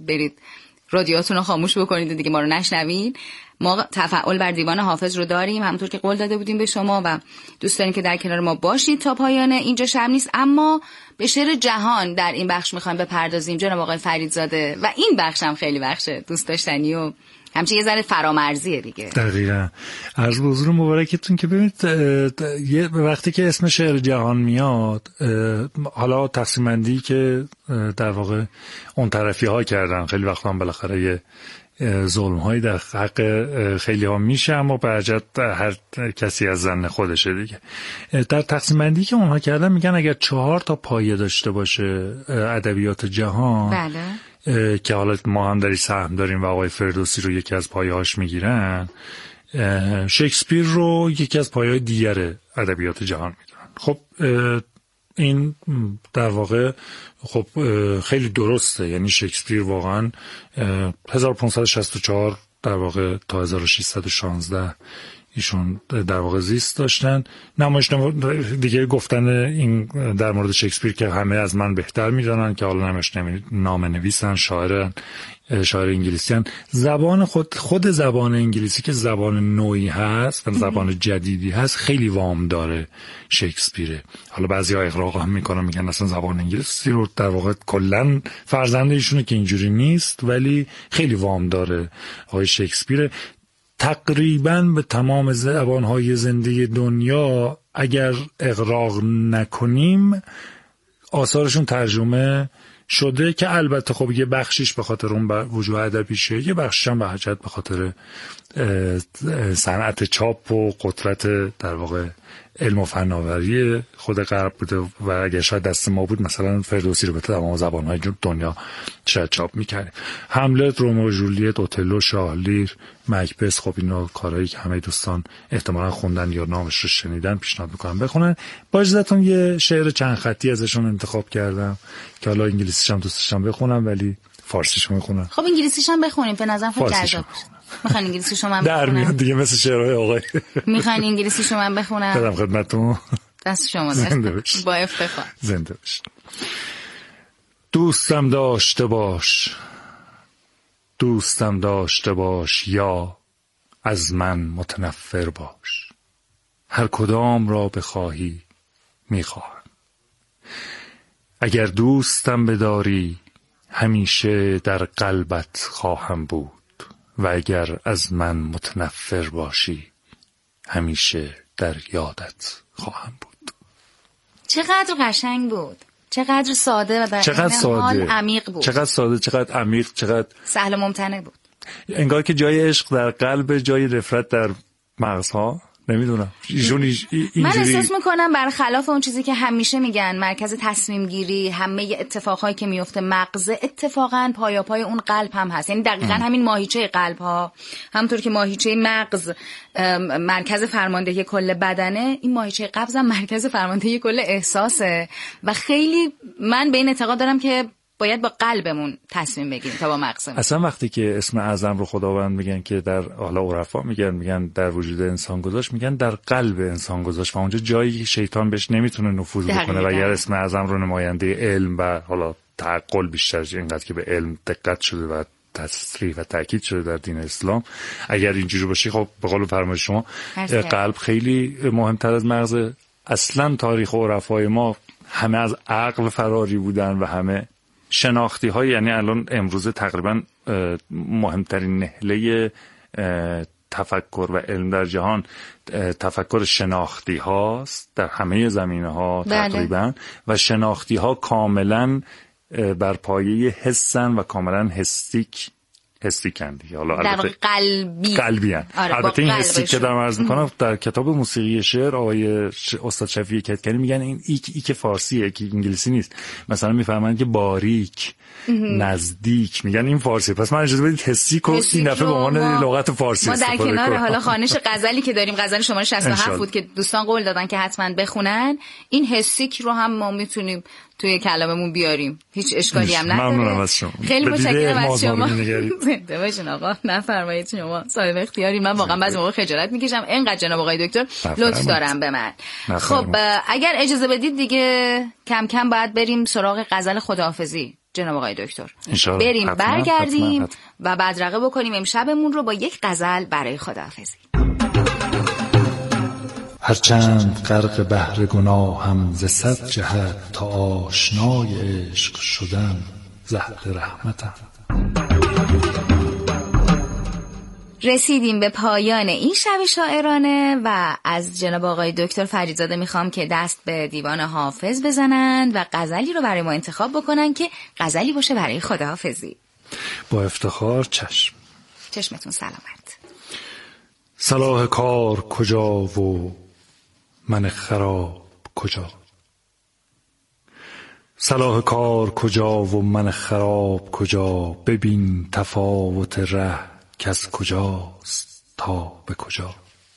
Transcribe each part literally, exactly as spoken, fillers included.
برید رادیوتون رو خاموش بکنید و دیگه ما رو نشنوین. ما تفاعل بر دیوان حافظ رو داریم همونطور که قول داده بودیم به شما و دوست داریم که در کنار ما باشید تا پایان. اینجا شب نیست، اما به شعر جهان در این بخش میخوایم بپردازیم جناب آقای فریدزاده و این بخش هم خیلی بخش دوست داشتنی و همچنین یه ذره فرامرزیه دیگه. دقیقاً. عرض به حضور مبارکتون که ببینید یه وقتی که اسم شعر جهان میاد، حالا تقسیم بندی که در واقع اون طرفی ها کردن خیلی وقتا هم بالاخره یه ظلم هایی در حق خیلی ها میشه، اما برجت هر کسی از زن خودشه دیگه. در تقسیم بندی که اونها کردن میگن اگر چهار تا پایه داشته باشه ادبیات جهان، بله، که حالا ما هم داری سهم داریم و آقای فردوسی رو یکی از پایه‌هاش میگیرن، شکسپیر رو یکی از پایه‌های دیگر ادبیات جهان میدونن. خب این در واقع خب خیلی درسته، یعنی شکسپیر واقعا هزار و پانصد و شصت و چهار در واقع تا هزار و ششصد و شانزده ایشون در واقع زیست داشتن. نمایشنامه دیگه گفتن این در مورد شکسپیر که همه از من بهتر میدونن که حالا نمایشنامه نویسن، شاعرن، شاعر انگلیسیان. زبان خود خود زبان انگلیسی که زبان نوعی هست و زبان جدیدی هست خیلی وام داره شکسپیره. حالا بعضی ها اغراق هم میکنن میگن اصلا زبان انگلیسی رو در واقع کلن فرزند ایشونه که اینجوری نیست، ولی خیلی وام داره آقای شکسپیر. تقریباً به تمام زبانهای زنده دنیا اگر اغراق نکنیم آثارشون ترجمه شده، که البته خب یه بخشیش به خاطر اون وجوه ادبیشه، یه بخشش هم به حجت به خاطر صنعت چاپ و قدرت در واقع علم و فناوری خود غرب بوده و اگر شاید دست ما بود مثلا فردوسی رو به تمام زبانهای دنیا شاید چاپ میکردیم. هملت، رومئو و جولیت، اوتلو، شاه لیر، مکبث، خب اینا کارهایی که همه دوستان احتمالا خوندن یا نامش رو شنیدن، پیشنهاد میکنم بخونن. با اجازهتون یه شعر چند خطی ازشون انتخاب کردم که حالا انگلیسیش هم دوست داشتم بخونم ولی فارسیش میخونم. خب انگلیسیش هم بخونیم، به نظرم خیلی جذاب باشه. میخوان انگلیسیشو من بخونم؟ در میاد دیگه مثل شعرهای آقای. میخوان انگلیسیشو من بخونم؟ بدم خدمتتون. دست شما دست. با افتخار. زنده باشید. دوستم داشته باش، دوستم داشته باش یا از من متنفر باش، هر کدام را بخواهی میخواهم. اگر دوستم بداری همیشه در قلبت خواهم بود و اگر از من متنفر باشی همیشه در یادت خواهم بود. چقدر قشنگ بود، چقدر ساده و در چقدر ساده، عمیق بود. چقدر ساده، چقدر عمیق، چقدر سهل و ممتنع بود. انگار که جای عشق در قلب، جای نفرت در مغزها. نمیدونم ایشون اینجوری. من احساس میکنم برخلاف اون چیزی که همیشه میگن مرکز تصمیم گیری همه اتفاقایی که میفته مغز، اتفاقا پایاپای اون قلب هم هست. یعنی دقیقاً همین ماهیچه قلب ها، همونطور که ماهیچه مغز مرکز فرماندهی کل بدنه، این ماهیچه قلب هم مرکز فرماندهی کل احساسه و خیلی من به این اعتقاد دارم که باید با قلبمون تصمیم بگیریم تا با مغزمون. اصلا وقتی که اسم اعظم رو خداوند میگن که در حالا عرفا میگن میگن در وجود انسان گذاشت، میگن در قلب انسان گذاشت و اونجا جایی که شیطان بهش نمیتونه نفوذ بکنه و اگر اسم اعظم رو نماینده علم و حالا تعقل بیشتر اینقدر که به علم دقت شده و تصریح و تاکید شده در دین اسلام، اگر اینجوری باشه خب به قول فرمایش شما قلب خیلی مهمتر از مغز. اصلا تاریخ عرفای ما همه از عقل فراری بودن و همه شناختی های، یعنی الان امروز تقریبا مهمترین نهله تفکر و علم در جهان تفکر شناختی هاست در همه زمینه ها تقریبا. و شناختی ها کاملا بر پایه حسن و کاملا هستیک هستیکن دیگه. حالا البته قلبی قلبی هن. آره البته این هستیک که دارم عرض میکنم در کتاب موسیقی شعر آقای استاد شفیع کدکنی میگن این ایک ایک فارسیه که انگلیسی نیست. مثلا میفهمن که باریک، نزدیک، میگن این فارسی. پس من اجازه بدید هستیک و این دفعه به عنوان لغت فارسی ما استفاده در کنار کنم. حالا خوانش غزلی که داریم، غزل شماره شصت و هفت بود که دوستان قول دادن که حتما بخونن، این هستیک رو هم ما میتونیم توی کلاممون بیاریم، هیچ اشکالی هم نداره. خیلی متشکرم از شما. زنده باشین آقا. نفرمایید شما صاحب اختیاری. من واقعا بعضی موقع خجالت میکشم اینقدر جناب آقای دکتر لطف دارم به من. خب اگر اجازه بدید دیگه کم کم باید بریم سراغ غزل خداحافظی. جناب آقای دکتر. بریم حتما، برگردیم حتما، حتما. و بدرقه بکنیم امشبمون رو با یک غزل برای خداحافظی. هرچند غرق بحر گناهم ز صد جهت، تا آشنای عشق شدم زهر رحمتم. رسیدیم به پایان این شب شاعرانه و از جناب آقای دکتر فریدزاده میخوام که دست به دیوان حافظ بزنند و غزلی رو برای ما انتخاب بکنن که غزلی باشه برای خداحافظی. با افتخار. چشم. چشمتون سلامت. صلاح کار کجا و من خراب کجا، صلاح کار کجا و من خراب کجا، ببین تفاوت ره که از کجاست تا به کجا.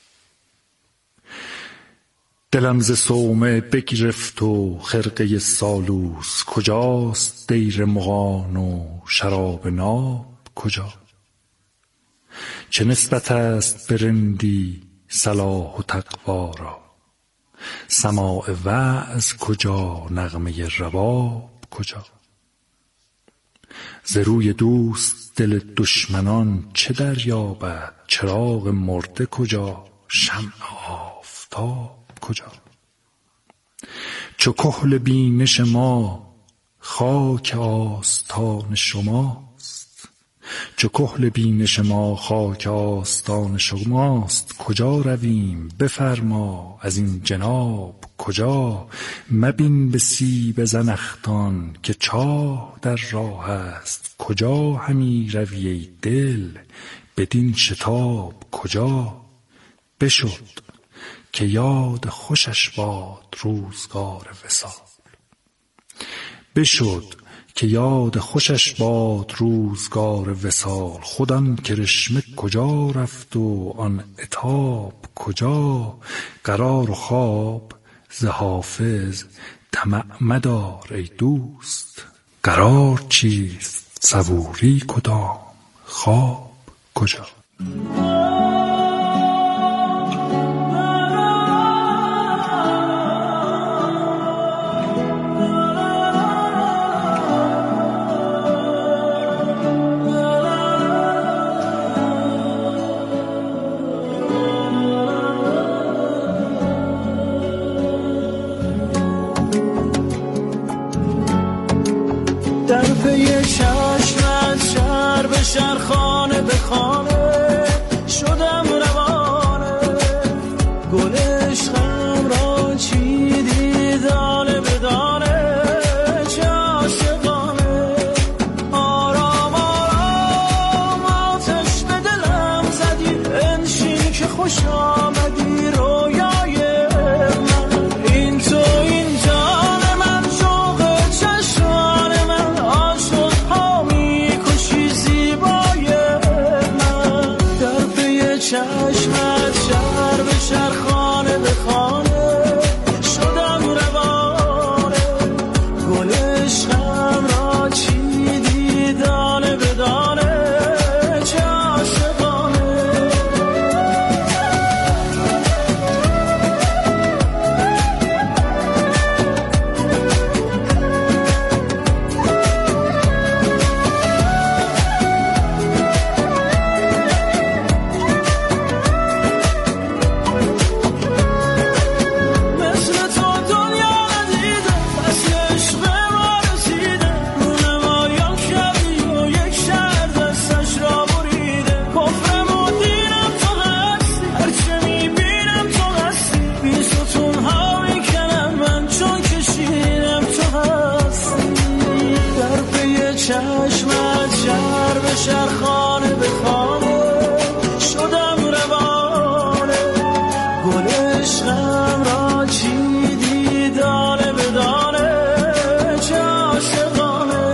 دلم ز صومعه بگرفت و خرقه سالوس، کجاست دیر مغان و شراب ناب کجا. چه نسبت است به رندی صلاح و تقوا را، سماع وعظ کجا نغمه رباب کجا. ز روی دوست دل دشمنان چه دریابد، چراغ مرده کجا شمع آفتاب کجا. چو کحل بینش ما خاک آستان شماست، چو کحل بینش ما خاک آستان شماست، کجا رویم بفرما از این جناب کجا. مبین به سیب زنخدان که چاه در راه است، کجا همی روی ای دل بدین شتاب کجا. بشد که یاد خوشش باد روزگار وصال، بشد که یاد خوشش باد روزگار وصال. خود آن کرشمه کجا رفت و آن عتاب کجا. قرار و خواب ز حافظ طمع مدار ای دوست، قرار چیست صبوری کدام خواب کجا. در پی چشمت شهر به شهر خانه به خانه شدم روانه، گل عشقم را چیدی دانه به دانه، چه عاشقانه. آرام آرام آتش به دلم زدی، انشین که خوش آمدی رویای من. این تو این جان من، شوق چشمان من، عاشق ها میکشی زیبای من. در پی چشمت شهر به شهر خانه به خانه شدم روانه، گل عشقم را چیدی دانه به دانه، چه عاشقانه. مثل تو دنیا ندیده، فصل عشق ما رسیده، رونه ماریان شبی و یک شهر دستش را بریده. کفرم و دینم تو هستی، هرچه میبینم تو هستی، بی ستون ها میکنم من چون کشیدم تو هستی. در پی چشمت شهر به شهر خانه به خانه شدم روانه، گل عشقم را چیدی دانه به دانه، چه عاشقانه.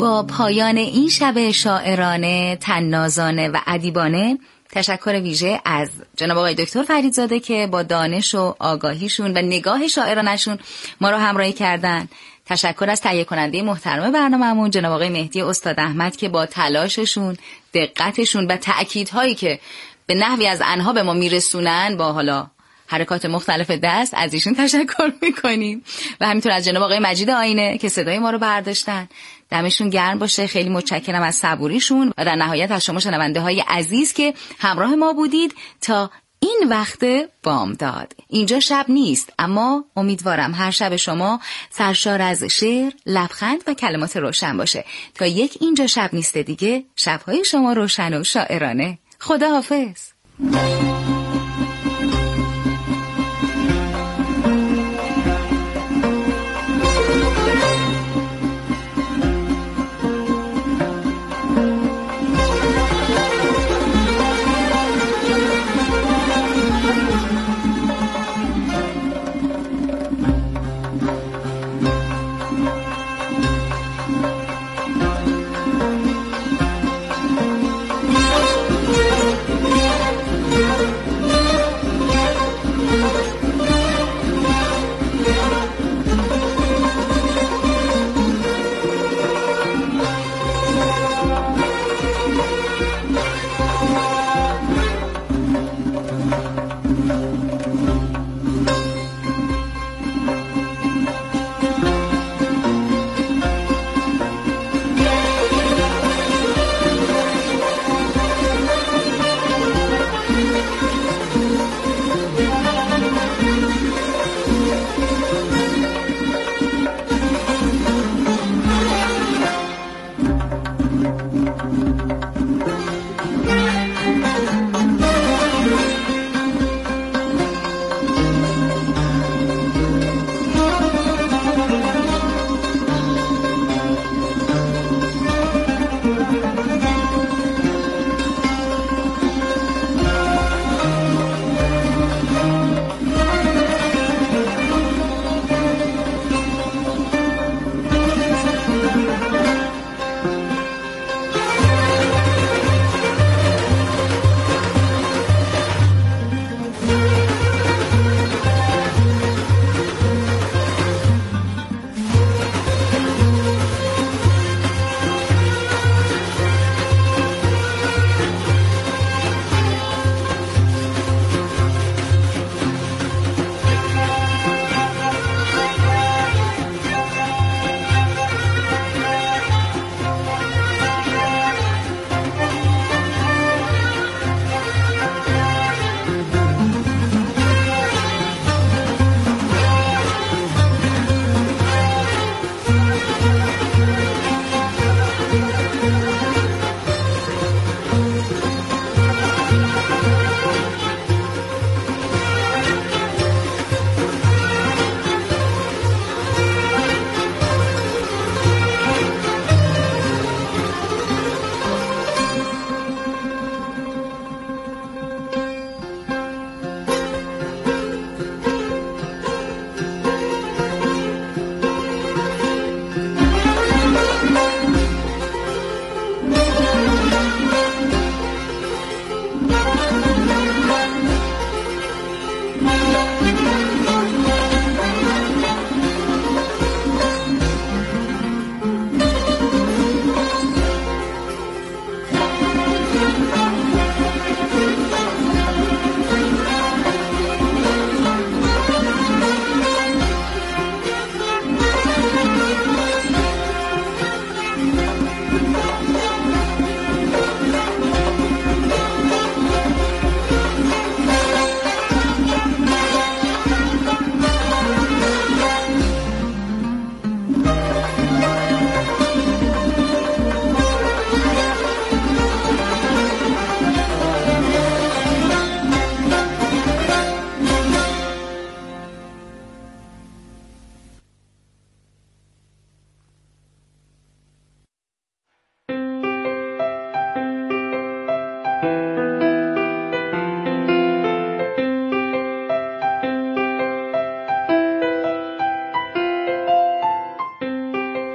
با پایان این شب شاعرانه، طنازانه و ادیبانه تشکر ویژه از جناب آقای دکتر فریدزاده که با دانش و آگاهیشون و نگاه شاعرانشون ما رو همراهی کردن. تشکر از تهیه کننده محترم برنامه‌مون جناب آقای مهدی استاد احمد که با تلاششون، دقتشون و تأکیدهایی که به نحوی از آنها به ما میرسونن با حالا حرکات مختلف دست از ایشون تشکر میکنیم و همینطور از جناب آقای مجید آینه که صدای ما رو برداشتن. دمشون گرم باشه. خیلی متشکرم از صبوریشون و در نهایت از شما شنونده های عزیز که همراه ما بودید تا این وقت بامداد. اینجا شب نیست، اما امیدوارم هر شب شما سرشار از شعر، لبخند و کلمات روشن باشه. تا یک اینجا شب نیست دیگه، شبهای شما روشن و شاعرانه. خدا حافظ.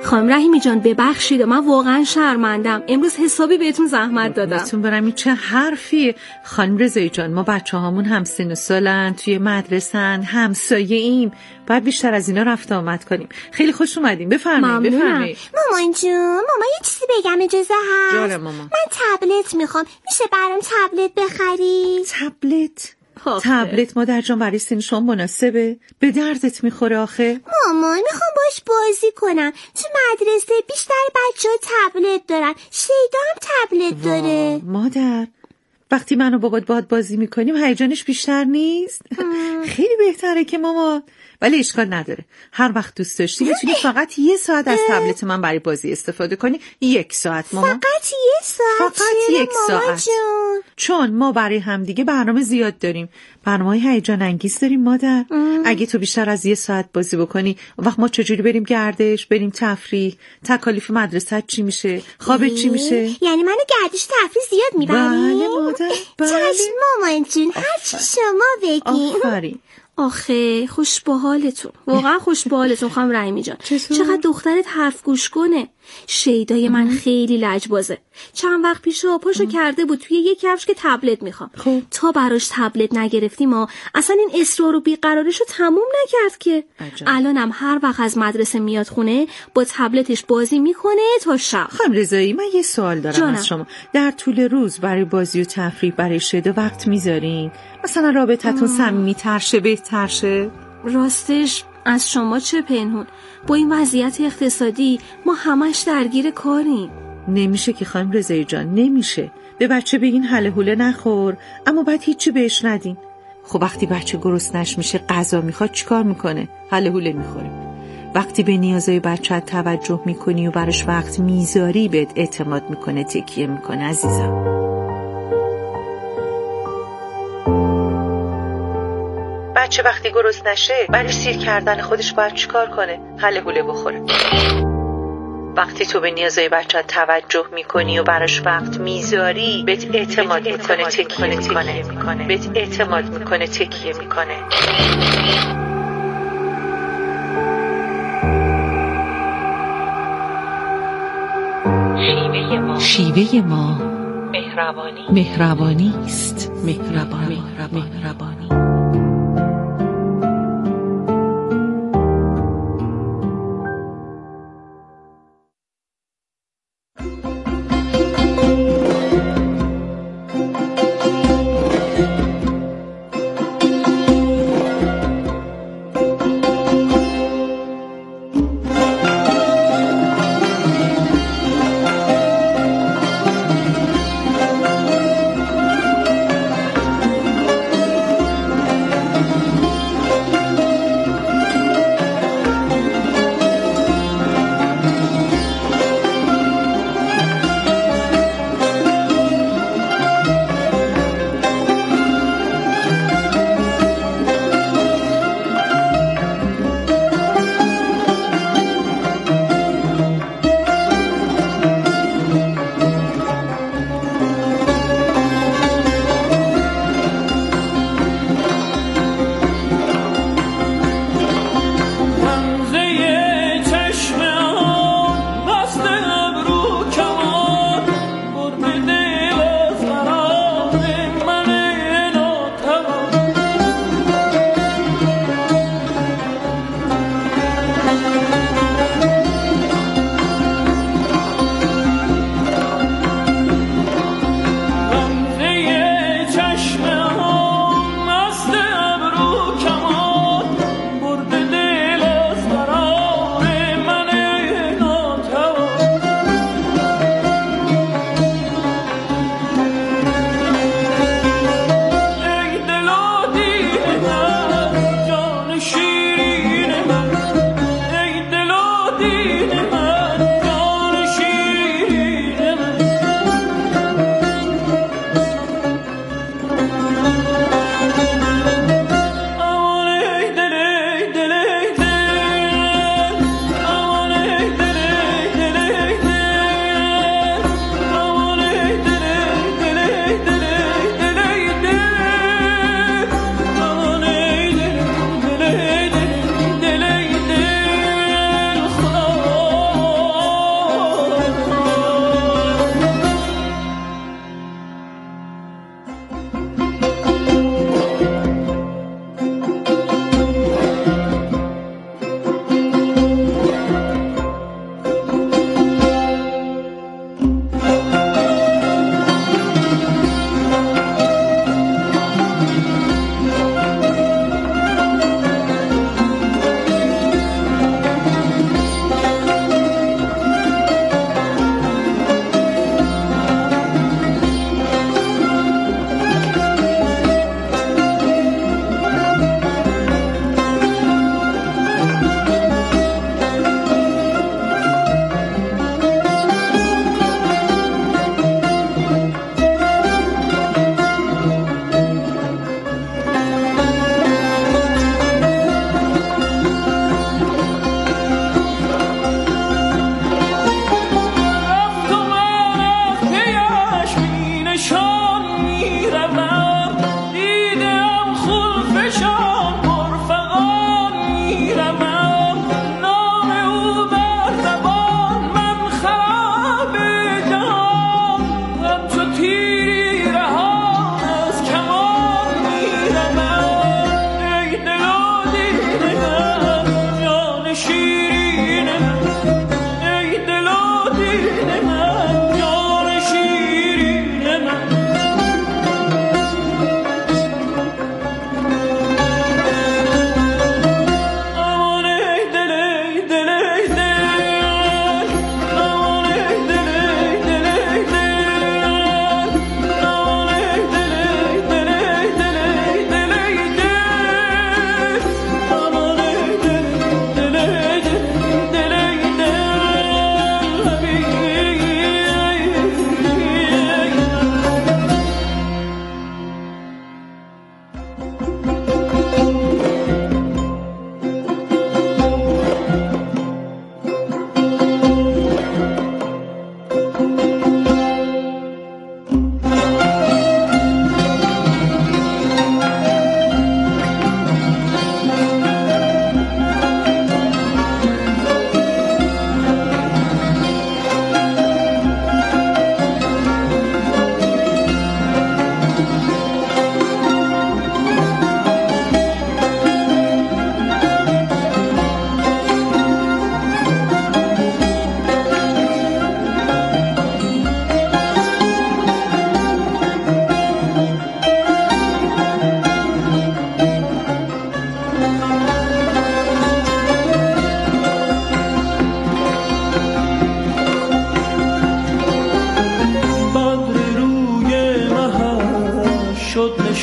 خانم رحیمی جان ببخشید، من واقعا شرمندم، امروز حسابی بهتون زحمت دادم. بهتون برم این چه حرفی. خانم رضایی جان ما بچه هامون هم سن و سالن، توی مدرسن، همسایه ایم، باید بیشتر از اینا رفت آمد کنیم. خیلی خوش اومدین، بفرمایید بفرمایید. مامان جون، ماما یه چیزی بگم اجازه هست؟ جاره ماما. من تبلت میخوام، میشه برام تبلت بخری؟ تبلت؟ آخه. تبلت مادر جان برای سن شما مناسبه؟ به دردت میخوره آخه؟ مامان میخوام باش بازی کنم، تو مدرسه بیشتر بچه ها تبلت دارن، شیدا هم تبلت داره. مادر وقتی من و بابات باهات بازی میکنیم هیجانش بیشتر نیست؟ خیلی بهتره که ماما، ولی اشکال نداره، هر وقت دوست داشتی میتونی فقط یه ساعت از تبلت من برای بازی استفاده کنی. یک ساعت ماما. فقط یه ساعت؟ فقط یک ساعت جون؟ چون ما برای همدیگه برنامه زیاد داریم، برنامه‌های هیجان انگیز داریم مادر. ام. اگه تو بیشتر از یه ساعت بازی بکنی وقت ما چجوری بریم گردش، بریم تفریح، تکالیف مدرسه چی میشه، خوابت چی میشه؟ یعنی منو گردش تفریح زیاد میبری؟ بله مادر بله. چشم مامان جون، هر چی شما بگی. آفرین. آخه خوش به حالتون، واقعا خوش به حالتون خانم رحیمی جان. چقدر دخترت حرف گوش کنه. شیدای من خیلی لجبازه. چند وقت پیش پاشو کرده بود توی یک کفش که تبلت میخوام. خب. تا براش تبلت نگرفتیم ما اصلا این اصرار و بیقرارشو تموم نکرد که. عجب. الانم هر وقت از مدرسه میاد خونه با تبلتش بازی میکنه تا شب. خانم رضایی من یه سوال دارم جانم. از شما. در طول روز برای بازی و تفریح برای شیدا وقت میذارین؟ مثلا رابطتون صمیمی‌تر شه، بهتر شه؟ راستش از شما چه پنهون، با این وضعیت اقتصادی ما همش درگیر کاریم. نمیشه که خانم رضایی جان، نمیشه. به بچه بگین هله هوله نخور اما بعد هیچی بهش ندین. خب وقتی بچه گرسنش میشه غذا میخواد چیکار میکنه؟ هله هوله میخوره. وقتی به نیازهای بچه توجه میکنی و براش وقت میذاری بهت اعتماد میکنه، تکیه میکنه عزیزم. بچه وقتی گرسنه نشه برای سیر کردن خودش باید چیکار کنه؟ هله هوله بخوره. وقتی تو به نیازهای بچه توجه میکنی و براش وقت میذاری بهت اعتماد میکنه، تکیه میکنه، بهت اعتماد میکنه، تکیه میکنه. شیوه ما شیوه ما مهربانی مهربانی است. مهربانی مهربانی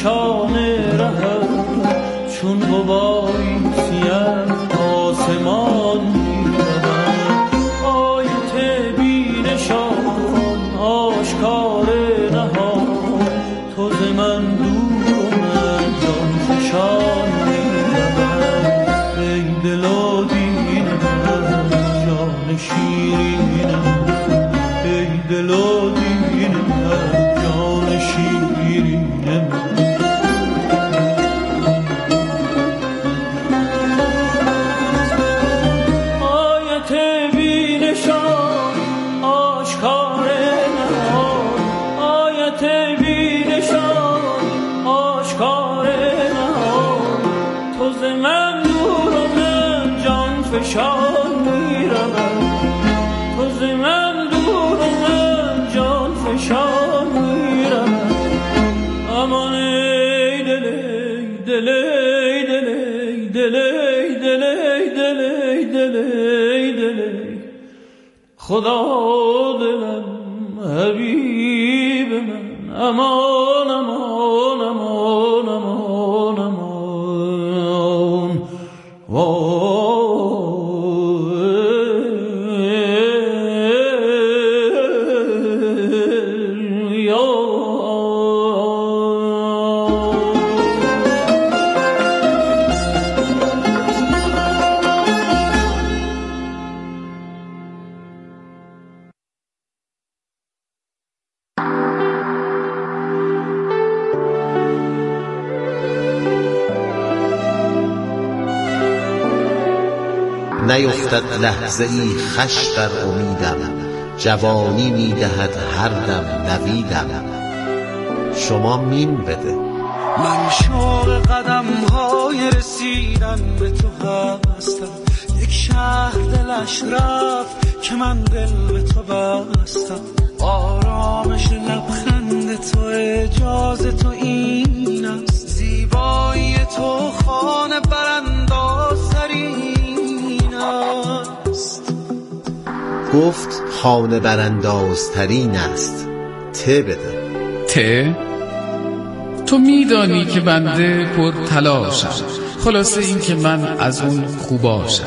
نشان رهم چون غباری سیه آسمان می‌روم آیت بی نشان آشکار نهان تو ز من دور و من جان فشان می‌روم ای دل و دین من جان شیرین من ای دل و دین من جان شیرین من فشان می‌روم تو ز من دور و من جان فشان می‌روم امان ای دل ای دل ای دل ای دل ای دل ای دل ای دل ای دل ای خدا دلم حبیب من امان امان امان امان امان وای نیفتد لحظه ای خوش در امیدم جوانی میدهد هر دم نویدم شما مین بده من شوق قدم های رسیدن به تو هستم یک شهر دلش رفت که من دل به تو بستم آرامش لبخند تو اجازه تو این است زیبایی تو خانه برانداز ترین است گفت خانه براندازترین است ته بده ته؟ تو میدانی که بنده پر تلاشم خلاصه این که من از اون خوباشم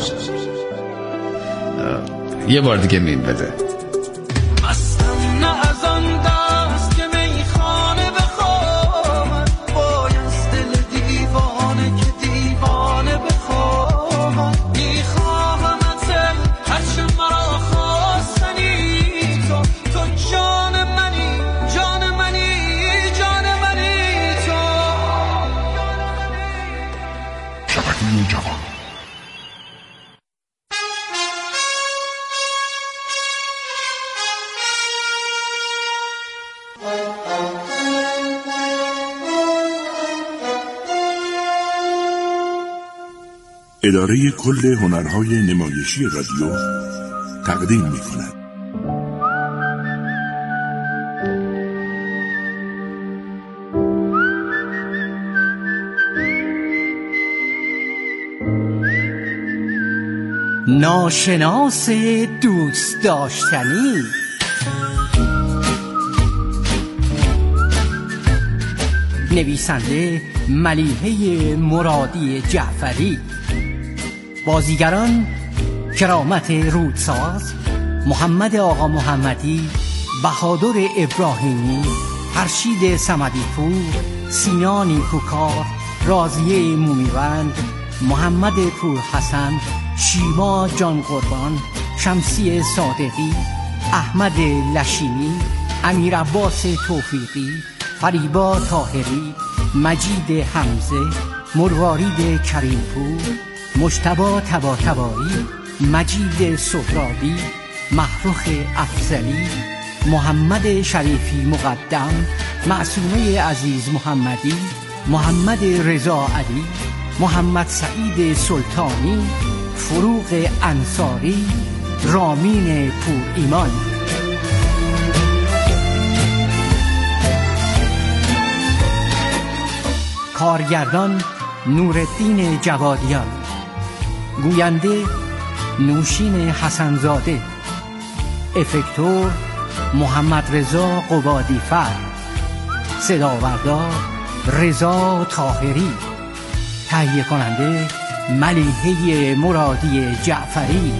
یه بار دیگه مین بده مستم نه از آن دست که میخانه بخوامد بایست دل دیوانه که دیوانه بخوامد میخواهمت هرچه مرا خواستنی تو تو جان منی جان منی جان منی تو شبکه جوان اداره کل هنرهای نمایشی رادیو تقدیم می کند. ناشناس دوست داشتنی نویسنده ملیحه مرادی جعفری بازیگران کرامت رودساز محمد آقا محمدی بهادر ابراهیمی فرشید صمدی پور سینا نیکوکار راضیه مومیوند محمد پور حسن شیما جان قربان شمسی صادقی احمد لشیمی امیر عباس توفیقی فریبا طاهری مجید حمزه مروارید کریمپور مجتبی طباطبایی مجید سهرابی محروخ افضلی محمد شریفی مقدم معصومه عزیز محمدی محمد رضا علی محمد سعید سلطانی فروغ انصاری رامین پور ایمان کارگردان نورالدین جوادیان گوینده نوشین حسنزاده افکتور محمد رضا قبادی فر صداوردار رضا طاهری. تهیه کننده ملیحه مرادی جعفری.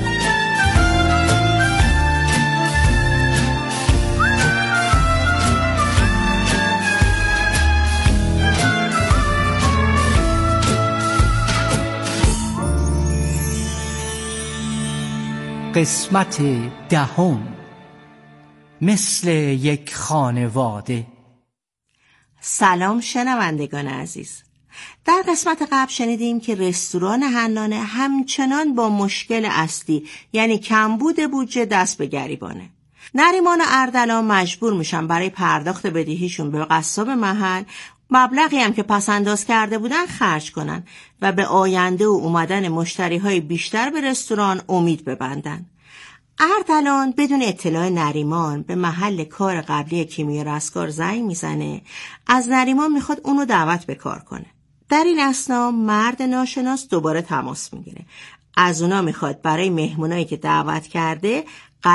قسمت دهم. مثل یک خانواده. سلام شنوندگان عزیز. در قسمت قبل شنیدیم که رستوران حنانه همچنان با مشکل اصلی یعنی کمبود بودجه دست به گریبانه. نریمان و اردلان مجبور میشن برای پرداخت بدهیشون به قصاب محل مبلغی هم که پسنداز کرده بودن خرج کنن و به آینده و اومدن مشتریهای بیشتر به رستوران امید ببندن. اردلان بدون اطلاع نریمان به محل کار قبلی کیمیا رستگار زنگ میزنه. از نریمان میخواد اونو دعوت به کار کنه. در این اثنا مرد ناشناس دوباره تماس میگیره. از اونا میخواد برای مهمونایی که دعوت کرده